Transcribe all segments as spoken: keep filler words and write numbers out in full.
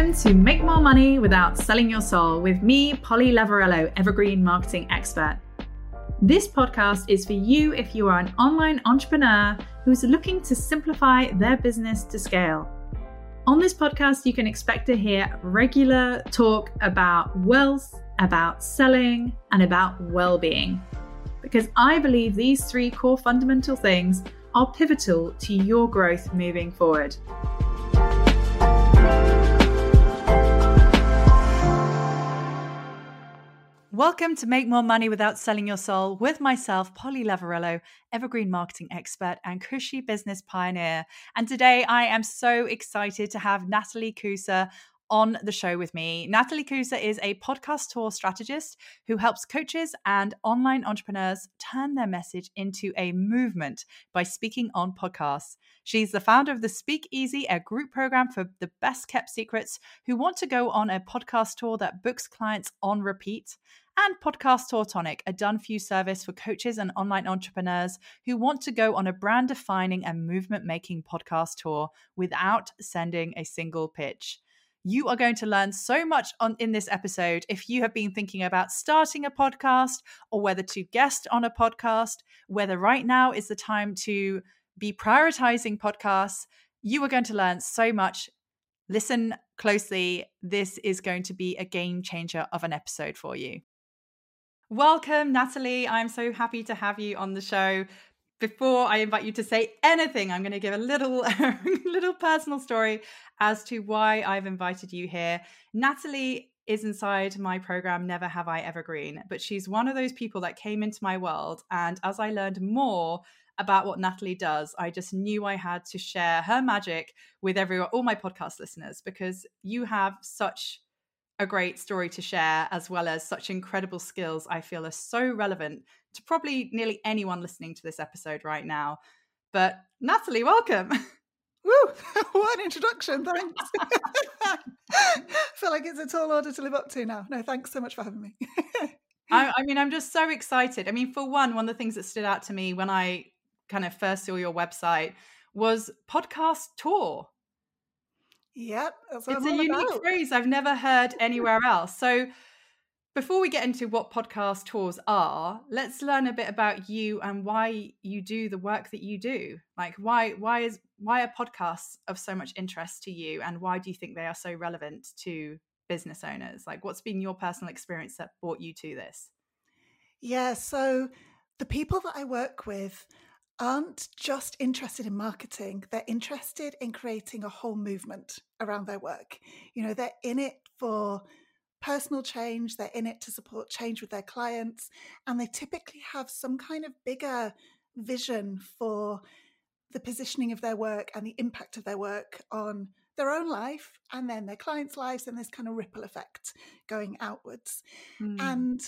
Welcome to Make More Money Without Selling Your Soul with me, Polly Lavarello, Evergreen Marketing Expert. This podcast is for you if you are an online entrepreneur who's looking to simplify their business to scale. On this podcast, you can expect to hear regular talk about wealth, about selling, and about well-being. Because I believe these three core fundamental things are pivotal to your growth moving forward. Welcome to Make More Money Without Selling Your Soul with myself, Polly Lavarello, Evergreen Marketing Expert and cushy business pioneer. And today I am so excited to have Natalie Kusa on the show with me. Natalie Kusa is a podcast tour strategist who helps coaches and online entrepreneurs turn their message into a movement by speaking on podcasts. She's the founder of the Speak Easy, a group program for the best kept secrets who want to go on a podcast tour that books clients on repeat, and Podcast Tour Tonic, a done-for-you service for coaches and online entrepreneurs who want to go on a brand-defining and movement-making podcast tour without sending a single pitch. You are going to learn so much on in this episode if you have been thinking about starting a podcast or whether to guest on a podcast, whether right now is the time to be prioritizing podcasts. You are going to learn so much. Listen closely. This is going to be a game changer of an episode for you. Welcome, Natalie. I'm so happy to have you on the show. Before I invite you to say anything, I'm going to give a little, little personal story as to why I've invited you here. Natalie is inside my program, Never Have I Evergreen, but she's one of those people that came into my world. And as I learned more about what Natalie does, I just knew I had to share her magic with everyone, all my podcast listeners, because you have such a great story to share, as well as such incredible skills I feel are so relevant to probably nearly anyone listening to this episode right now. But Natalie, welcome. Woo! What an introduction, thanks. I feel like it's a tall order to live up to now. No, thanks so much for having me. I, I mean, I'm just so excited. I mean, for one, one of the things that stood out to me when I kind of first saw your website was podcast tour. Yep, that's what it's I'm a all unique about. phrase I've never heard anywhere else. So before we get into what podcast tours are, let's learn a bit about you and why you do the work that you do. Like why why is why are podcasts of so much interest to you, and why do you think they are so relevant to business owners? Like what's been your personal experience that brought you to this? Yeah, so the people that I work with aren't just interested in marketing. They're interested in creating a whole movement around their work. You know, they're in it for personal change. They're in it to support change with their clients. And they typically have some kind of bigger vision for the positioning of their work and the impact of their work on their own life and then their clients' lives, and this kind of ripple effect going outwards. Mm. And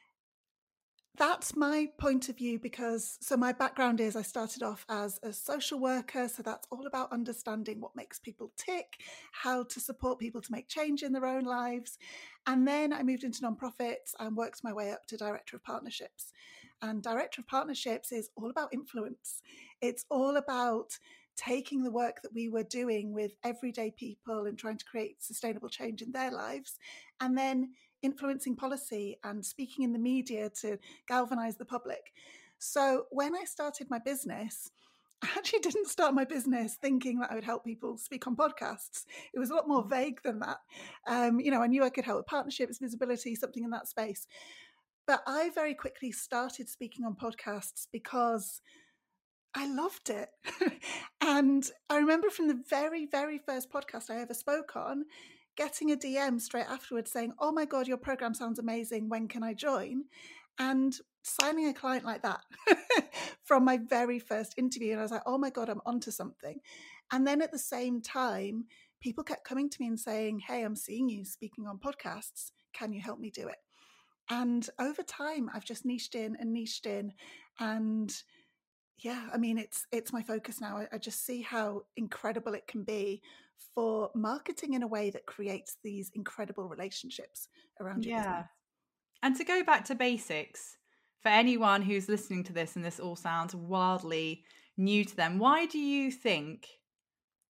that's my point of view, because so my background is I started off as a social worker. So that's all about understanding what makes people tick, how to support people to make change in their own lives. And then I moved into nonprofits and worked my way up to director of partnerships. And director of partnerships is all about influence. It's all about taking the work that we were doing with everyday people and trying to create sustainable change in their lives, and then influencing policy and speaking in the media to galvanize the public. So when I started my business, I actually didn't start my business thinking that I would help people speak on podcasts. It was a lot more vague than that. Um, you know, I knew I could help with partnerships, visibility, something in that space. But I very quickly started speaking on podcasts because I loved it. And I remember from the very, very first podcast I ever spoke on, getting a D M straight afterwards saying, oh my God, your program sounds amazing. When can I join? And signing a client like that from my very first interview. And I was like, oh my God, I'm onto something. And then at the same time, people kept coming to me and saying, hey, I'm seeing you speaking on podcasts. Can you help me do it? And over time, I've just niched in and niched in. And yeah, I mean, it's it's my focus now. I, I just see how incredible it can be for marketing in a way that creates these incredible relationships around your yeah. business. And to go back to basics, for anyone who's listening to this and this all sounds wildly new to them, why do you think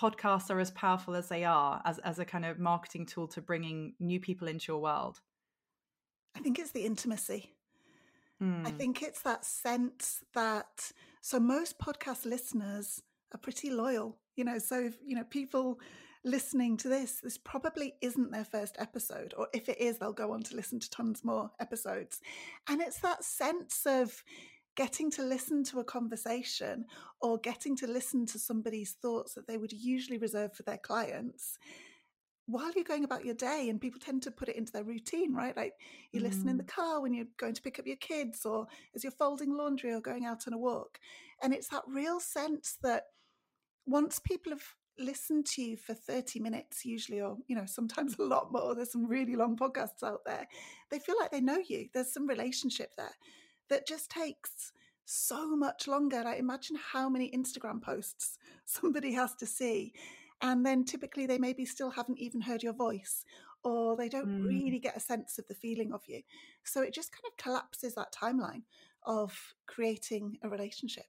podcasts are as powerful as they are as, as a kind of marketing tool to bringing new people into your world? I think it's the intimacy. I Mm. think it's that sense that, so most podcast listeners are pretty loyal, you know, so if, you know, people listening to this, this probably isn't their first episode, or if it is, they'll go on to listen to tons more episodes. And it's that sense of getting to listen to a conversation or getting to listen to somebody's thoughts that they would usually reserve for their clients while you're going about your day. And people tend to put it into their routine, right? Like you listen in the Mm. car when you're going to pick up your kids, or as you're folding laundry or going out on a walk. And it's that real sense that once people have listened to you for thirty minutes usually, or you know, sometimes a lot more, there's some really long podcasts out there, they feel like they know you. There's some relationship there that just takes so much longer. Like imagine how many Instagram posts somebody has to see, and then typically they maybe still haven't even heard your voice, or they don't Mm. really get a sense of the feeling of you. So it just kind of collapses that timeline of creating a relationship.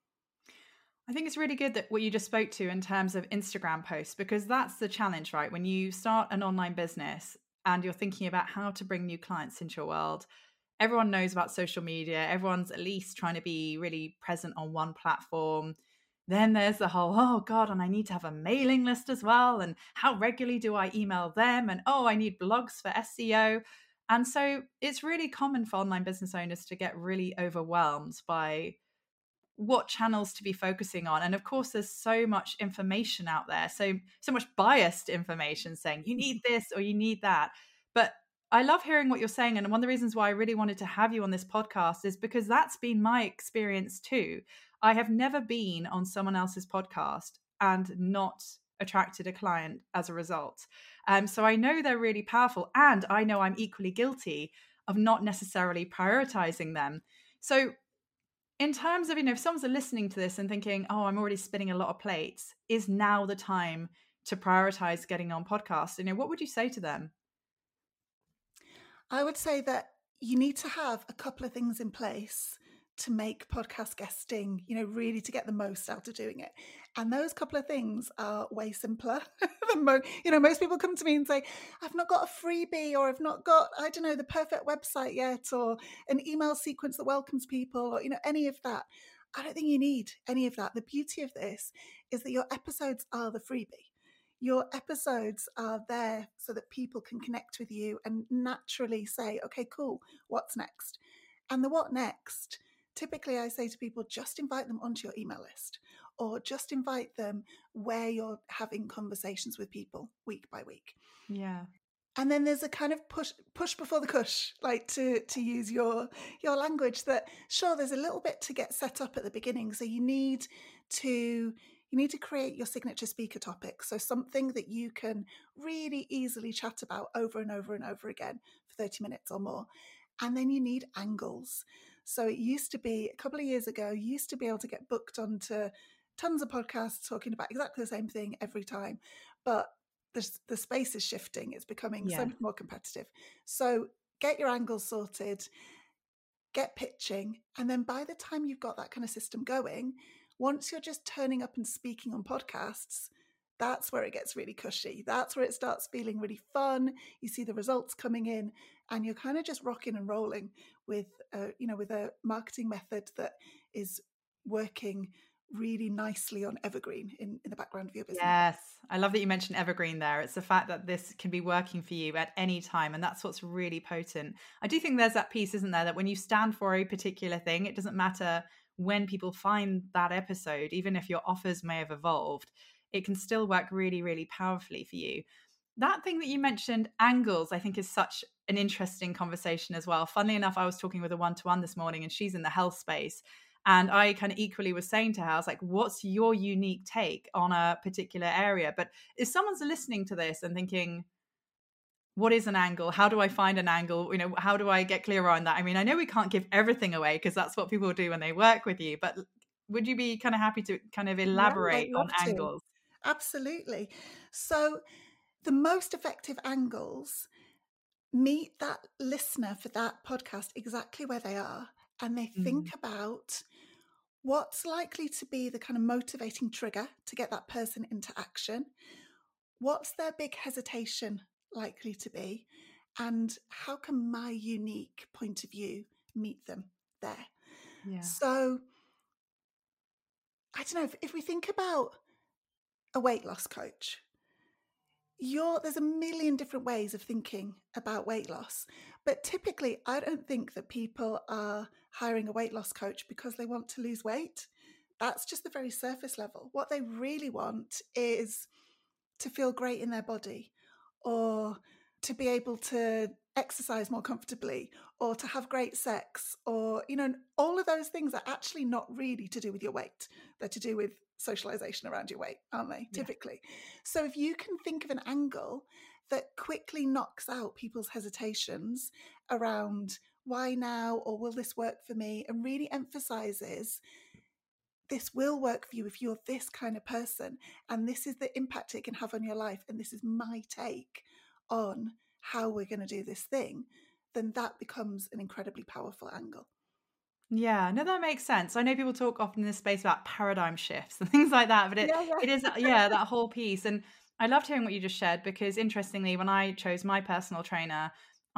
I think it's really good that what you just spoke to in terms of Instagram posts, because that's the challenge, right? When you start an online business and you're thinking about how to bring new clients into your world, everyone knows about social media. Everyone's at least trying to be really present on one platform. Then there's the whole, oh God, and I need to have a mailing list as well. And how regularly do I email them? And oh, I need blogs for S E O. And so it's really common for online business owners to get really overwhelmed by what channels to be focusing on. And of course, there's so much information out there, so so much biased information saying you need this or you need that. But I love hearing what you're saying, and one of the reasons why I really wanted to have you on this podcast is because that's been my experience too. I have never been on someone else's podcast and not attracted a client as a result. Um, so I know they're really powerful, and I know I'm equally guilty of not necessarily prioritizing them. So in terms of, you know, if someone's listening to this and thinking, oh, I'm already spinning a lot of plates, is now the time to prioritize getting on podcasts? You know, what would you say to them? I would say that you need to have a couple of things in place to make podcast guesting, you know, really to get the most out of doing it. And those couple of things are way simpler than mo- you know, most people come to me and say, I've not got a freebie, or I've not got, I don't know, the perfect website yet, or an email sequence that welcomes people, or, you know, any of that. I don't think you need any of that. The beauty of this is that your episodes are the freebie. Your episodes are there so that people can connect with you and naturally say, okay, cool, what's next? And the what next, typically I say to people, just invite them onto your email list, or just invite them where you're having conversations with people week by week. Yeah. And then there's a kind of push push before the cush, like to to use your your language, that sure, there's a little bit to get set up at the beginning. So you need to you need to create your signature speaker topic. So something that you can really easily chat about over and over and over again for thirty minutes or more. And then you need angles. So it used to be, a couple of years ago, you used to be able to get booked onto tons of podcasts talking about exactly the same thing every time. But the, the space is shifting. It's becoming so Yeah. much more competitive. So get your angles sorted, get pitching. And then by the time you've got that kind of system going, once you're just turning up and speaking on podcasts, that's where it gets really cushy. That's where it starts feeling really fun. You see the results coming in, and you're kind of just rocking and rolling with, a, you know, with a marketing method that is working really nicely on evergreen in, in the background of your business. Yes. I love that you mentioned evergreen there. It's the fact that this can be working for you at any time. And that's what's really potent. I do think there's that piece, isn't there, that when you stand for a particular thing, it doesn't matter when people find that episode, even if your offers may have evolved, it can still work really, really powerfully for you. That thing that you mentioned, angles, I think is such an interesting conversation as well. Funnily enough, I was talking with a one-to-one this morning, and she's in the health space. And I kind of equally was saying to her, I was like, what's your unique take on a particular area? But if someone's listening to this and thinking, what is an angle? How do I find an angle? You know, how do I get clearer on that? I mean, I know we can't give everything away because that's what people do when they work with you, but would you be kind of happy to kind of Yeah, I'd elaborate on love to. angles? Absolutely. So the most effective angles meet that listener for that podcast exactly where they are, and they Mm. think about, what's likely to be the kind of motivating trigger to get that person into action? What's their big hesitation likely to be? And how can my unique point of view meet them there? Yeah. So I don't know, if, if we think about a weight loss coach, you're, there's a million different ways of thinking about weight loss. But typically, I don't think that people are hiring a weight loss coach because they want to lose weight. That's just the very surface level. What they really want is to feel great in their body, or to be able to exercise more comfortably, or to have great sex, or, you know, all of those things are actually not really to do with your weight. They're to do with socialization around your weight, aren't they? Yeah. Typically. So if you can think of an angle that quickly knocks out people's hesitations around why now, or will this work for me, and really emphasizes this will work for you if you're this kind of person, and this is the impact it can have on your life, and this is my take on how we're going to do this thing, then that becomes an incredibly powerful angle. Yeah, no, that makes sense. I know people talk often in this space about paradigm shifts and things like that, but it, Yeah, yeah. it is, yeah, that whole piece. And I loved hearing what you just shared, because interestingly, when I chose my personal trainer,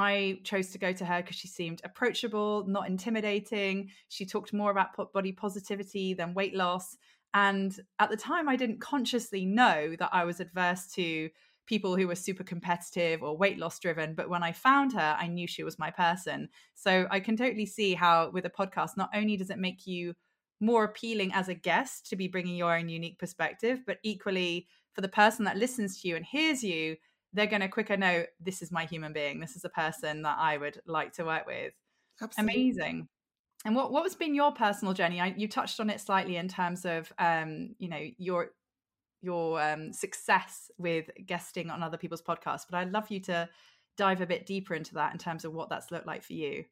I chose to go to her because she seemed approachable, not intimidating. She talked more about po- body positivity than weight loss. And at the time, I didn't consciously know that I was adverse to people who were super competitive or weight loss driven. But when I found her, I knew she was my person. So I can totally see how with a podcast, not only does it make you more appealing as a guest to be bringing your own unique perspective, but equally for the person that listens to you and hears you, they're going to quicker know, this is my human being. This is a person that I would like to work with. Absolutely. Amazing. And what, what has been your personal journey? I, you touched on it slightly in terms of, um, you know, your your um, success with guesting on other people's podcasts, but I'd love you to dive a bit deeper into that in terms of what that's looked like for you.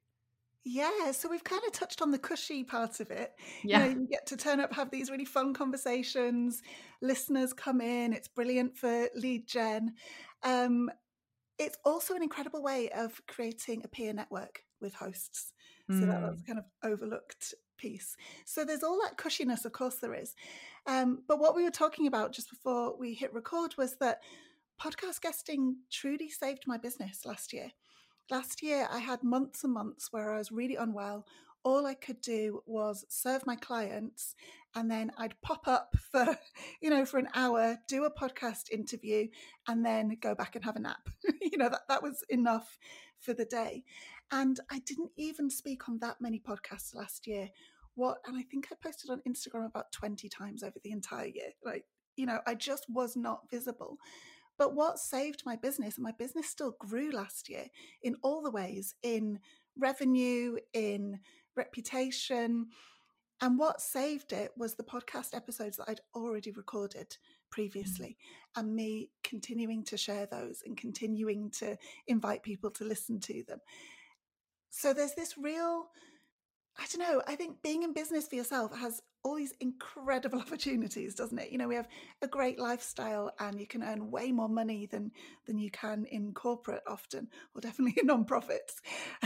Yeah, so we've kind of touched on the cushy part of it. You know, Yeah. you get to turn up, have these really fun conversations, listeners come in, it's brilliant for lead gen. Um, it's also an incredible way of creating a peer network with hosts. So that, that's Mm. kind of overlooked piece. So there's all that cushiness, of course there is. Um, but what we were talking about just before we hit record was that podcast guesting truly saved my business last year. Last year, I had months and months where I was really unwell. All I could do was serve my clients, and then I'd pop up for, you know, for an hour, do a podcast interview, and then go back and have a nap. you know, that, that was enough for the day. And I didn't even speak on that many podcasts last year. What, and I think I posted on Instagram about twenty times over the entire year. Like, you know, I just was not visible. But what saved my business, and my business still grew last year in all the ways, in revenue, in reputation. And what saved it was the podcast episodes that I'd already recorded previously, and me continuing to share those and continuing to invite people to listen to them. So there's this real, I don't know, I think being in business for yourself has all these incredible opportunities, doesn't it? You know, we have a great lifestyle, and you can earn way more money than than you can in corporate often, or definitely in non-profits.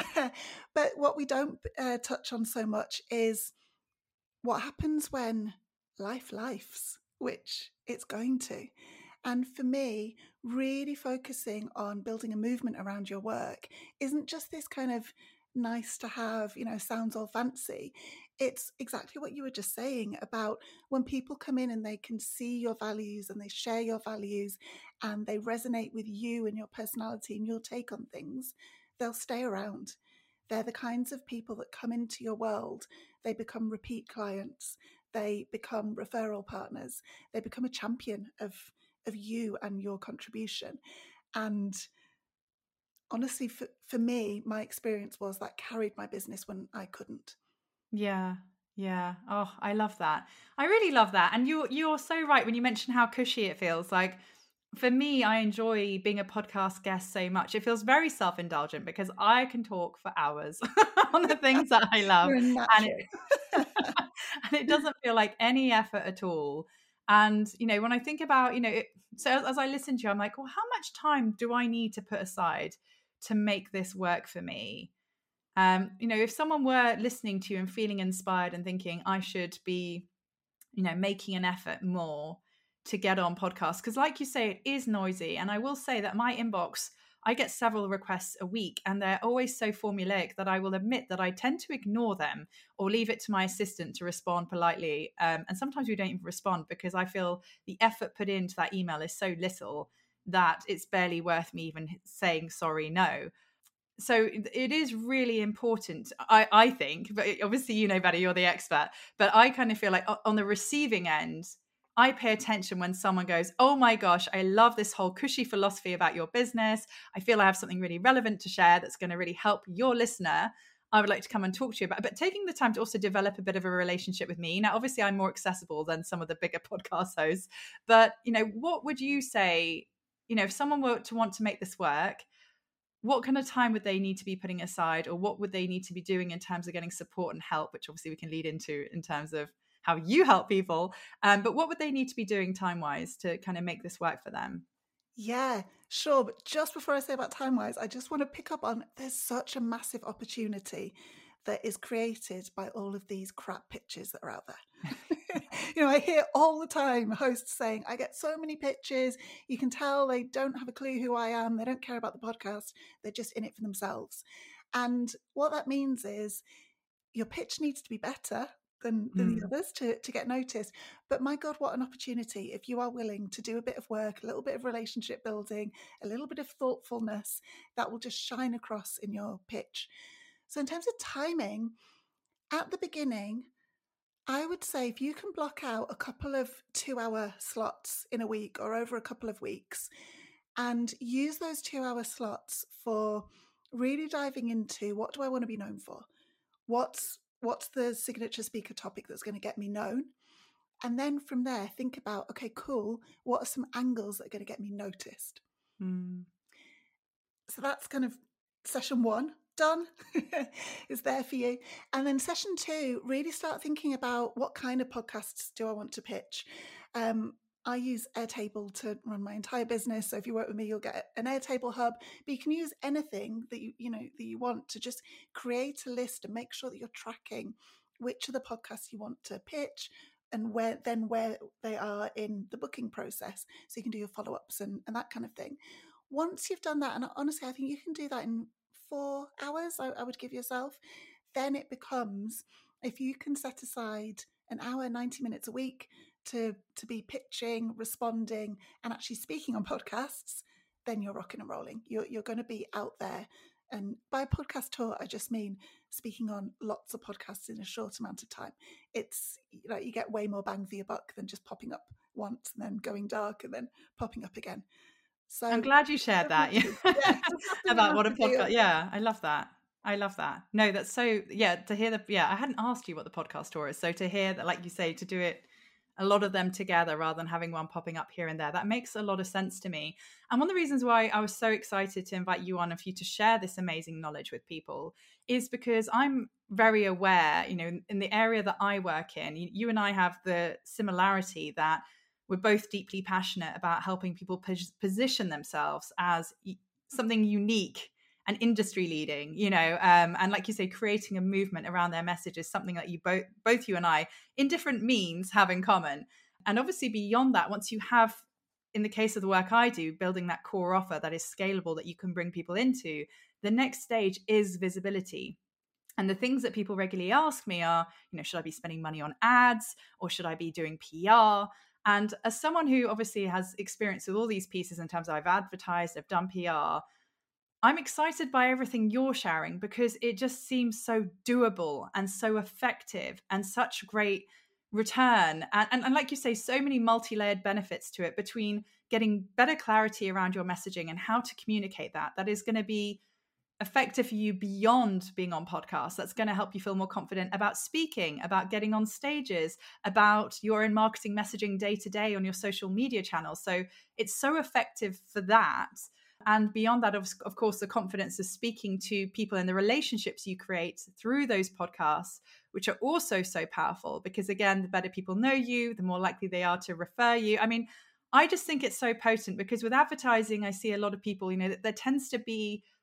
But what we don't uh, touch on so much is what happens when life lifes, which it's going to. And for me, really focusing on building a movement around your work isn't just this kind of nice to have, you know, sounds all fancy. It's exactly what you were just saying about when people come in and they can see your values and they share your values and they resonate with you and your personality and your take on things, they'll stay around. They're the kinds of people that come into your world. They become repeat clients. They become referral partners. They become a champion of of you and your contribution. And honestly, for, for me, my experience was that carried my business when I couldn't. Yeah. Yeah. Oh, I love that. I really love that. And you you're so right when you mention how cushy it feels. Like for me, I enjoy being a podcast guest so much. It feels very self-indulgent because I can talk for hours on the things that I love. You're a And natural. it and it doesn't feel like any effort at all. And, you know, when I think about, you know, it, so as, as I listen to you, I'm like, well, how much time do I need to put aside to make this work for me? Um, you know, if someone were listening to you and feeling inspired and thinking, I should be, you know, making an effort more to get on podcasts, because like you say, it is noisy. And I will say that my inbox, I get several requests a week and they're always so formulaic that I will admit that I tend to ignore them or leave it to my assistant to respond politely. Um, and sometimes we don't even respond because I feel the effort put into that email is so little that it's barely worth me even saying sorry, no. So it is really important, I, I think, but obviously you know better, you're the expert, but I kind of feel like on the receiving end, I pay attention when someone goes, oh my gosh, I love this whole cushy philosophy about your business. I feel I have something really relevant to share that's going to really help your listener. I would like to come and talk to you about it. But taking the time to also develop a bit of a relationship with me. Now, obviously, I'm more accessible than some of the bigger podcast hosts. But, you know, what would you say, you know, if someone were to want to make this work, what kind of time would they need to be putting aside, or what would they need to be doing in terms of getting support and help, which obviously we can lead into in terms of how you help people. Um, but what would they need to be doing time-wise to kind of make this work for them? Yeah, sure. But just before I say about time-wise, I just want to pick up on there's such a massive opportunity that is created by all of these crap pitches that are out there. You know, I hear all the time hosts saying, I get so many pitches. You can tell they don't have a clue who I am. They don't care about the podcast. They're just in it for themselves. And what that means is your pitch needs to be better than, than mm. the others to, to get noticed. But my God, what an opportunity if you are willing to do a bit of work, a little bit of relationship building, a little bit of thoughtfulness that will just shine across in your pitch. So in terms of timing, at the beginning, I would say if you can block out a couple of two-hour slots in a week or over a couple of weeks and use those two-hour slots for really diving into what do I want to be known for? What's what's the signature speaker topic that's going to get me known? And then from there, think about, okay, cool, what are some angles that are going to get me noticed? Mm. So that's kind of session one. Done. It's there for you. And then session two, really start thinking about what kind of podcasts do I want to pitch. Um, I use Airtable to run my entire business. So if you work with me, you'll get an Airtable hub. But you can use anything that you you know that you want to just create a list and make sure that you're tracking which are the podcasts you want to pitch and where then where they are in the booking process. So you can do your follow-ups and, and that kind of thing. Once you've done that, and honestly, I think you can do that in four hours, I, I would give yourself, then it becomes, if you can set aside an hour, ninety minutes a week to, to be pitching, responding, and actually speaking on podcasts, then you're rocking and rolling. You're, you're going to be out there. And by podcast tour, I just mean speaking on lots of podcasts in a short amount of time. It's like, you know, you get way more bang for your buck than just popping up once and then going dark and then popping up again. So I'm glad you shared that. Yeah. Yeah, about what a podcast. Yeah, I love that. I love that. No, that's so, yeah, to hear the, yeah, I hadn't asked you what the podcast tour is. So to hear that, like you say, to do it, a lot of them together rather than having one popping up here and there, that makes a lot of sense to me. And one of the reasons why I was so excited to invite you on and for you to share this amazing knowledge with people is because I'm very aware, you know, in the area that I work in, you, you and I have the similarity that we're both deeply passionate about helping people pos- position themselves as something unique and industry leading, you know, um, and like you say, creating a movement around their message is something that you both, both you and I, in different means, have in common. And obviously beyond that, once you have, in the case of the work I do, building that core offer that is scalable, that you can bring people into, the next stage is visibility. And the things that people regularly ask me are, you know, should I be spending money on ads or should I be doing P R? And as someone who obviously has experience with all these pieces in terms of I've advertised, I've done P R, I'm excited by everything you're sharing because it just seems so doable and so effective and such great return. And, and, and like you say, so many multi-layered benefits to it between getting better clarity around your messaging and how to communicate that. That is going to be effective for you beyond being on podcasts. That's going to help you feel more confident about speaking, about getting on stages, about your in marketing messaging day to day on your social media channels. So it's so effective for that. And beyond that, of, of course, the confidence of speaking to people and the relationships you create through those podcasts, which are also so powerful because, again, the better people know you, the more likely they are to refer you. I mean, I just think it's so potent because with advertising, I see a lot of people, you know, there tends to be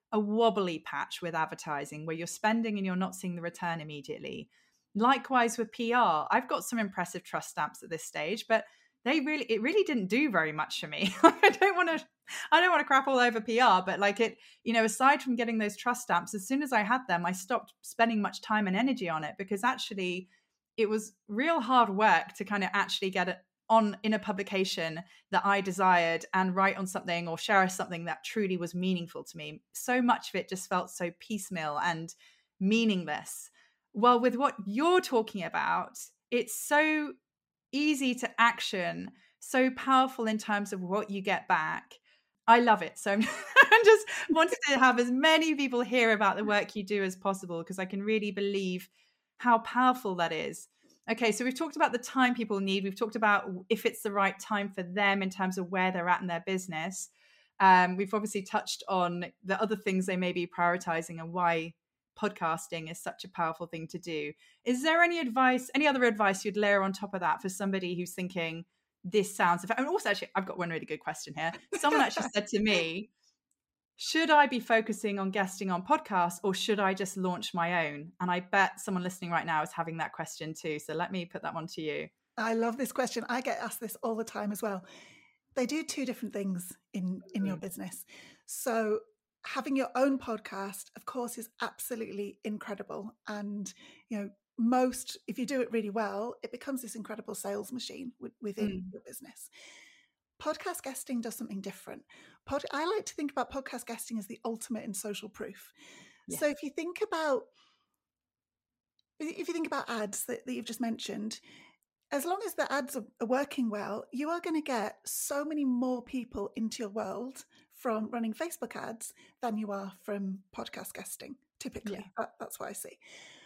a wobbly patch with advertising where you're spending and you're not seeing the return immediately. Likewise with P R, I've got some impressive trust stamps at this stage, but they really, it really didn't do very much for me. I don't want to, I don't want to crap all over P R, but like it, you know, aside from getting those trust stamps, as soon as I had them, I stopped spending much time and energy on it, because actually it was real hard work to kind of actually get it on in a publication that I desired and write on something or share something that truly was meaningful to me. So much of it just felt so piecemeal and meaningless. Well, with what you're talking about, it's so easy to action, so powerful in terms of what you get back. I love it. So I just wanted to have as many people hear about the work you do as possible, because I can really believe how powerful that is. Okay, so we've talked about the time people need. We've talked about if it's the right time for them in terms of where they're at in their business. Um, we've obviously touched on the other things they may be prioritizing and why podcasting is such a powerful thing to do. Is there any advice, any other advice you'd layer on top of that for somebody who's thinking, this sounds, and also actually, I've got one really good question here. Someone actually said to me, should I be focusing on guesting on podcasts, or should I just launch my own? And I bet someone listening right now is having that question too. So let me put that one to you. I love this question. I get asked this all the time as well. They do two different things in, in your business. So having your own podcast, of course, is absolutely incredible. And, you know, most, if you do it really well, it becomes this incredible sales machine w- within mm. your business. Podcast guesting does something different. Pod, I like to think about podcast guesting as the ultimate in social proof. Yes. So if you think about, if you think about ads that, that you've just mentioned, as long as the ads are, are working well, you are going to get so many more people into your world from running Facebook ads than you are from podcast guesting, typically. Yeah. That, that's what I see.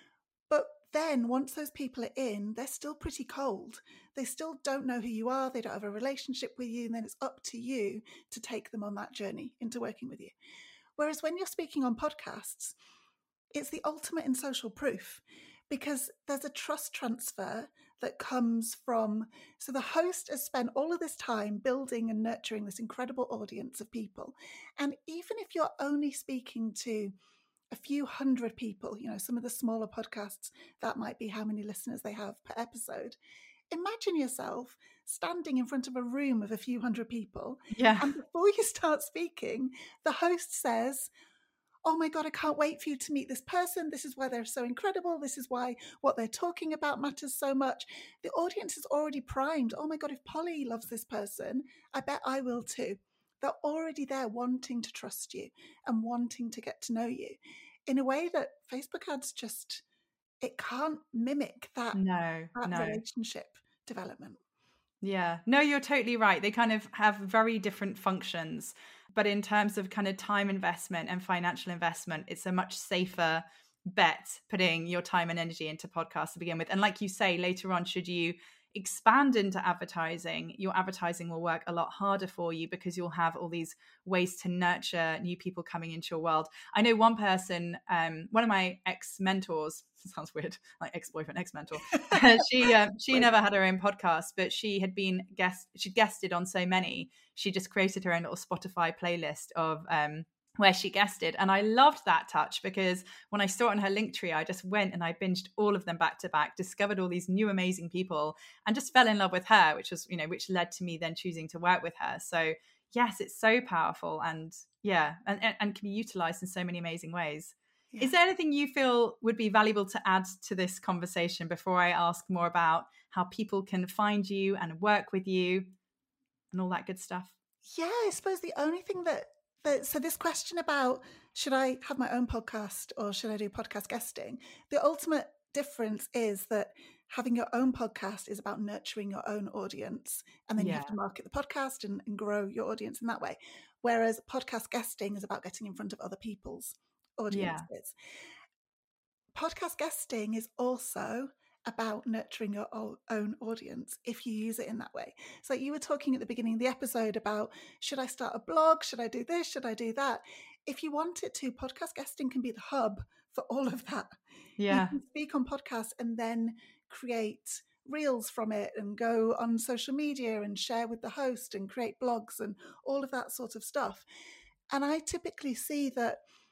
But then once those people are in, they're still pretty cold. They still don't know who you are. They don't have a relationship with you. And then it's up to you to take them on that journey into working with you. Whereas when you're speaking on podcasts, it's the ultimate in social proof, because there's a trust transfer that comes from, so the host has spent all of this time building and nurturing this incredible audience of people. And even if you're only speaking to a few hundred people, you know, some of the smaller podcasts, that might be how many listeners they have per episode. Imagine yourself standing in front of a room of a few hundred people. Yeah. And before you start speaking, the host says, oh my God, I can't wait for you to meet this person. This is why they're so incredible. This is why what they're talking about matters so much. The audience is already primed. Oh my God, if Polly loves this person, I bet I will too. They're already there wanting to trust you and wanting to get to know you in a way that Facebook ads just, it can't mimic that, no, that no. relationship development. Yeah, no, you're totally right. They kind of have very different functions, but in terms of kind of time investment and financial investment, it's a much safer bet putting your time and energy into podcasts to begin with. And like you say, later on, should you expand into advertising, your advertising will work a lot harder for you, because you'll have all these ways to nurture new people coming into your world. I know one person, um, one of my ex-mentors, sounds weird, like ex-boyfriend, ex-mentor, she um, she never had her own podcast, but she had been guest, she'd guested on so many, she just created her own little Spotify playlist of um where she guested. And I loved that touch, because when I saw it on her Linktree, I just went and I binged all of them back to back, discovered all these new amazing people, and just fell in love with her, which was, you know, which led to me then choosing to work with her. So yes, it's so powerful, and yeah, and, and can be utilized in so many amazing ways. Yeah. Is there anything you feel would be valuable to add to this conversation before I ask more about how people can find you and work with you and all that good stuff? Yeah, I suppose the only thing that But, so this question about should I have my own podcast or should I do podcast guesting? The ultimate difference is that having your own podcast is about nurturing your own audience, and then yeah. you have to market the podcast and, and grow your audience in that way. Whereas podcast guesting is about getting in front of other people's audiences. Yeah. Podcast guesting is also about nurturing your own audience if you use it in that way. So you were talking at the beginning of the episode about, should I start a blog? Should I do this? Should I do that? If you want it to, podcast guesting can be the hub for all of that. Yeah. You can speak on podcasts and then create reels from it and go on social media and share with the host and create blogs and all of that sort of stuff. And I typically see that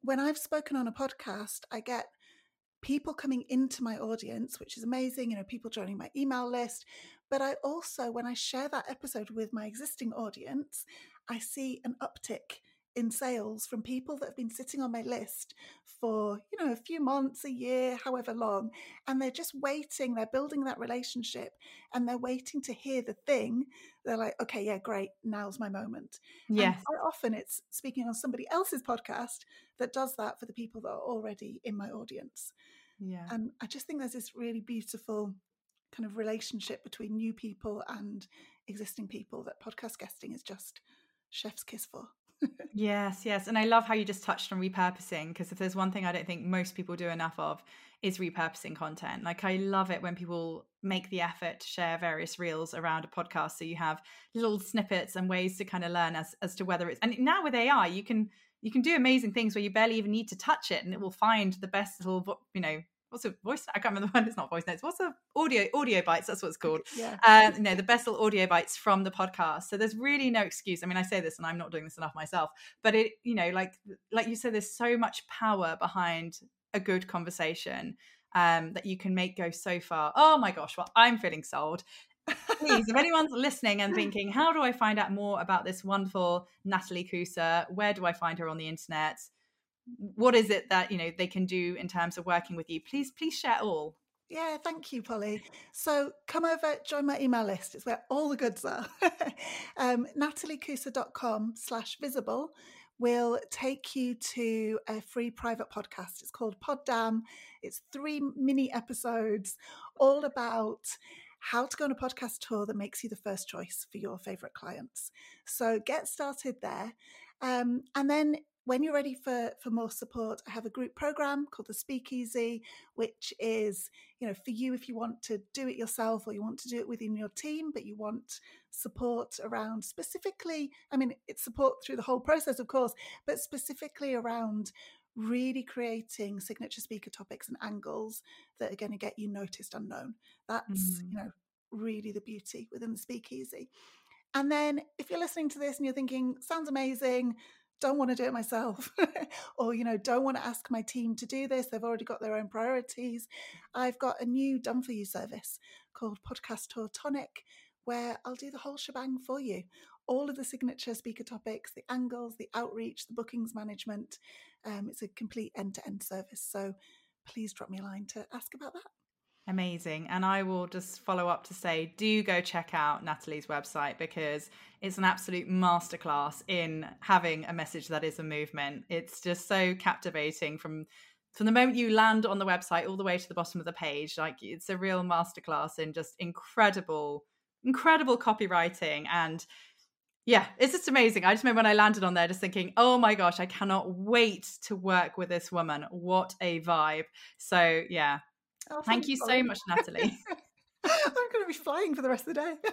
when I've spoken on a podcast, I get people coming into my audience, which is amazing, you know, people joining my email list. But I also, when I share that episode with my existing audience, I see an uptick in sales from people that have been sitting on my list for, you know, a few months, a year, however long, and they're just waiting, they're building that relationship, and they're waiting to hear the thing. They're like, okay, yeah, great, now's my moment. Yes. And quite often it's speaking on somebody else's podcast that does that for the people that are already in my audience. Yeah. And I just think there's this really beautiful kind of relationship between new people and existing people that podcast guesting is just chef's kiss for. Yes, yes. And I love how you just touched on repurposing, because if there's one thing I don't think most people do enough of is repurposing content. Like, I love it when people make the effort to share various reels around a podcast. So you have little snippets and ways to kind of learn as, as to whether it's, and now with A I, you can, you can do amazing things where you barely even need to touch it and it will find the best little, you know, what's a voice? I can't remember the one. It's not voice notes. What's a audio audio bites? That's what it's called. Yeah. Um, you know, the best little audio bites from the podcast. So there's really no excuse. I mean, I say this and I'm not doing this enough myself, but it, you know, like like you said, there's so much power behind a good conversation um, that you can make go so far. Oh my gosh, well, I'm feeling sold. Please, if anyone's listening and thinking, how do I find out more about this wonderful Natalie Kusa? Where do I find her on the internet? What is it that, you know, they can do in terms of working with you? Please, please share all. Yeah, thank you, Polly. So come over, join my email list. It's where all the goods are. um, nataliekusa.com slash visible will take you to a free private podcast. It's called Poddam. It's three mini episodes all about how to go on a podcast tour that makes you the first choice for your favorite clients. So get started there. Um, and then when you're ready for, for more support, I have a group program called the Speakeasy, which is, you know, for you if you want to do it yourself or you want to do it within your team, but you want support around specifically, I mean, it's support through the whole process, of course, but specifically around really creating signature speaker topics and angles that are going to get you noticed and known. That's, mm. you know, really the beauty within the Speakeasy. And then if you're listening to this and you're thinking, sounds amazing, don't want to do it myself, or, you know, don't want to ask my team to do this, they've already got their own priorities, I've got a new done for you service called Podcast Tour Tonic, where I'll do the whole shebang for you. All of the signature speaker topics, the angles, the outreach, the bookings management. Um, it's a complete end-to-end service. So please drop me a line to ask about that. Amazing. And I will just follow up to say, do go check out Natalie's website, because it's an absolute masterclass in having a message that is a movement. It's just so captivating from from the moment you land on the website all the way to the bottom of the page. Like, it's a real masterclass in just incredible, incredible copywriting. And yeah, it's just amazing. I just remember when I landed on there just thinking, oh my gosh, I cannot wait to work with this woman. What a vibe. So yeah. Oh, thank you so much, Natalie. I'm going to be flying for the rest of the day.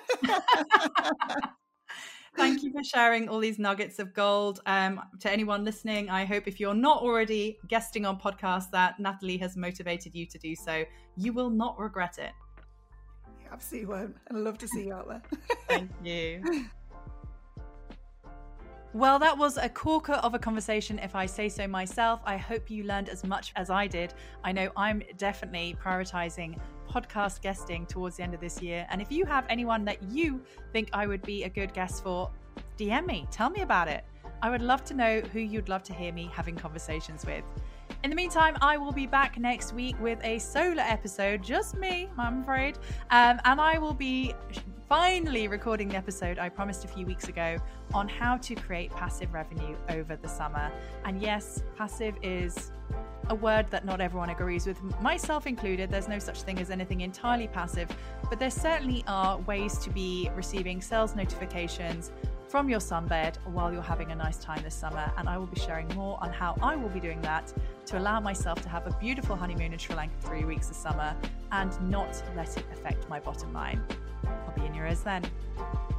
Thank you for sharing all these nuggets of gold. Um, to anyone listening, I hope if you're not already guesting on podcasts that Natalie has motivated you to do so, you will not regret it. You absolutely won't. I'd love to see you out there. Thank you. Well, that was a corker of a conversation, if I say so myself. I hope you learned as much as I did. I know I'm definitely prioritizing podcast guesting towards the end of this year. And if you have anyone that you think I would be a good guest for, D M me, tell me about it. I would love to know who you'd love to hear me having conversations with. In the meantime, I will be back next week with a solo episode, just me, I'm afraid. Um, and I will be finally recording the episode I promised a few weeks ago on how to create passive revenue over the summer. And yes, passive is a word that not everyone agrees with, myself included. There's no such thing as anything entirely passive, but there certainly are ways to be receiving sales notifications from your sunbed while you're having a nice time this summer. And I will be sharing more on how I will be doing that to allow myself to have a beautiful honeymoon in Sri Lanka for three weeks this summer and not let it affect my bottom line. I'll be in your ears then.